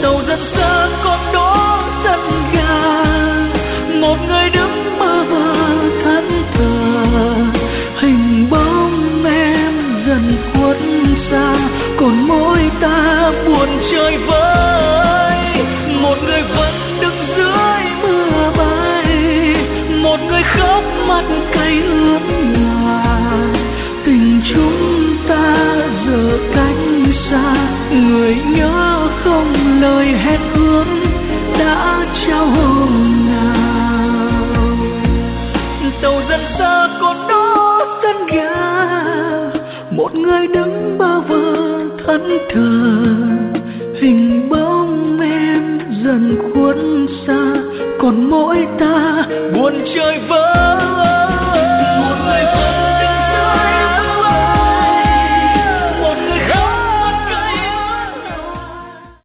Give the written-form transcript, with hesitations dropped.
tàu dần xa con đó sân ga, một người đứng bơ vơ thẫn thờ, hình bóng em dần khuất xa, còn mỗi ta buồn chơi vơi. Một người vẫn đứng dưới mưa bay, một người khóc mắt cay ướt nhòa, tình chúng ta giờ cách xa, người nhớ không lời hẹn ước đã trao hôm nào. Tàu dần xa còn đó sân ga, một người đứng bơ vơ thẫn thờ, hình bóng em dần khuất xa, còn mỗi ta buồn chơi vơi.